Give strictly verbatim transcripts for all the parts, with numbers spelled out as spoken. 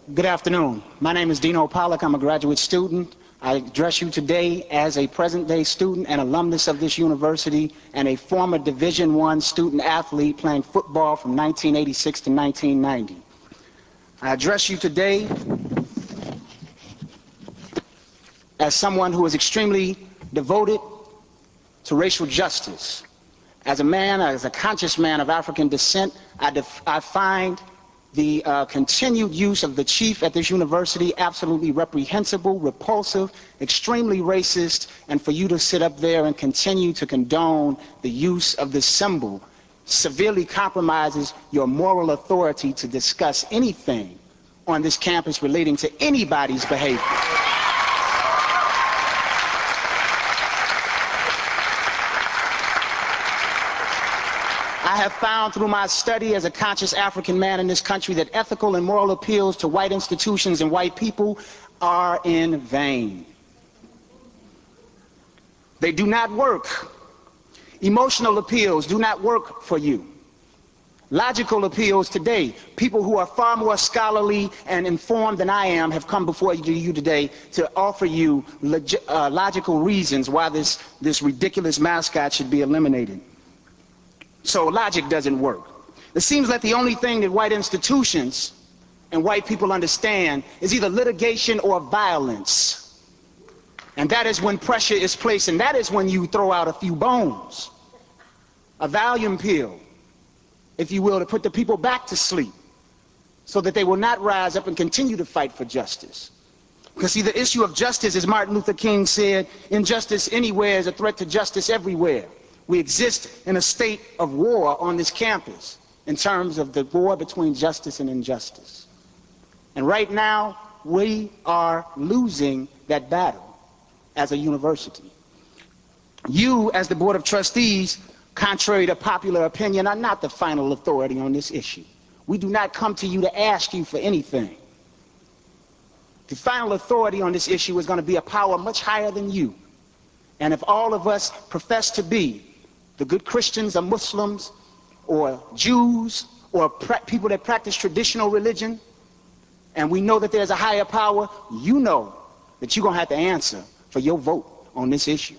Good afternoon. My name is Dino Pollock. I'm a graduate student. I address you today as a present-day student and alumnus of this university and a former Division One student athlete playing football from nineteen eighty-six to nineteen ninety. I address you today as someone who is extremely devoted to racial justice. As a man, as a conscious man of African descent, I, def I find the uh, continued use of the chief at this university absolutely reprehensible, repulsive, extremely racist, and for you to sit up there and continue to condone the use of this symbol severely compromises your moral authority to discuss anything on this campus relating to anybody's behavior. I have found through my study as a conscious African man in this country that ethical and moral appeals to white institutions and white people are in vain. They do not work. Emotional appeals do not work for you. Logical appeals today, people who are far more scholarly and informed than I am have come before you today to offer you log uh, logical reasons why this, this ridiculous mascot should be eliminated. So logic doesn't work. It seems like the only thing that white institutions and white people understand is either litigation or violence. And that is when pressure is placed, and that is when you throw out a few bones. A Valium pill, if you will, to put the people back to sleep so that they will not rise up and continue to fight for justice. Because see, the issue of justice, as Martin Luther King said, injustice anywhere is a threat to justice everywhere. We exist in a state of war on this campus in terms of the war between justice and injustice. And right now, we are losing that battle as a university. You, as the Board of Trustees, contrary to popular opinion, are not the final authority on this issue. We do not come to you to ask you for anything. The final authority on this issue is going to be a power much higher than you. And if all of us profess to be the good Christians or Muslims or Jews or people that practice traditional religion, and we know that there's a higher power, you know that you're going to have to answer for your vote on this issue.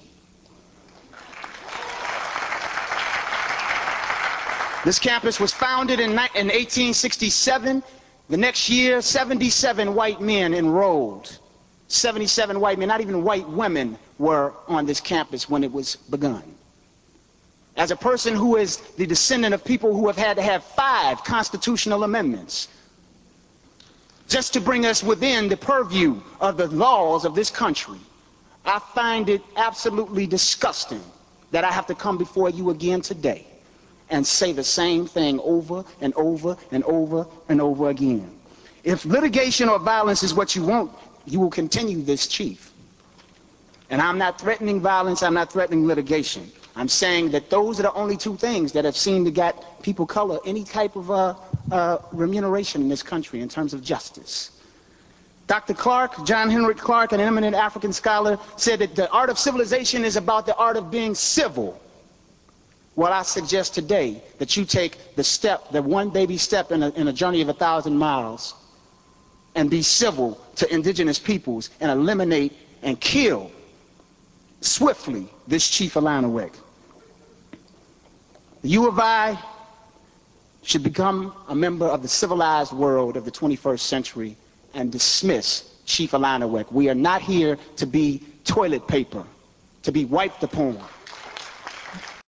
This campus was founded in, in eighteen sixty-seven. The next year, seventy-seven white men enrolled. seventy-seven white men, not even white women, were on this campus when it was begun. As a person who is the descendant of people who have had to have five constitutional amendments just to bring us within the purview of the laws of this country, I find it absolutely disgusting that I have to come before you again today and say the same thing over and over and over and over again. If litigation or violence is what you want, you will continue this, Chief. And I'm not threatening violence, I'm not threatening litigation. I'm saying that those are the only two things that have seemed to get people color any type of uh, uh, remuneration in this country in terms of justice. Doctor Clark, John Henrik Clark, an eminent African scholar, said that the art of civilization is about the art of being civil. Well, I suggest today that you take the step, the one baby step in a, in a journey of a thousand miles, and be civil to indigenous peoples and eliminate and kill swiftly this Chief Allanaweg. The U of I should become a member of the civilized world of the twenty-first century and dismiss Chief Allanaweg. We are not here to be toilet paper, to be wiped upon.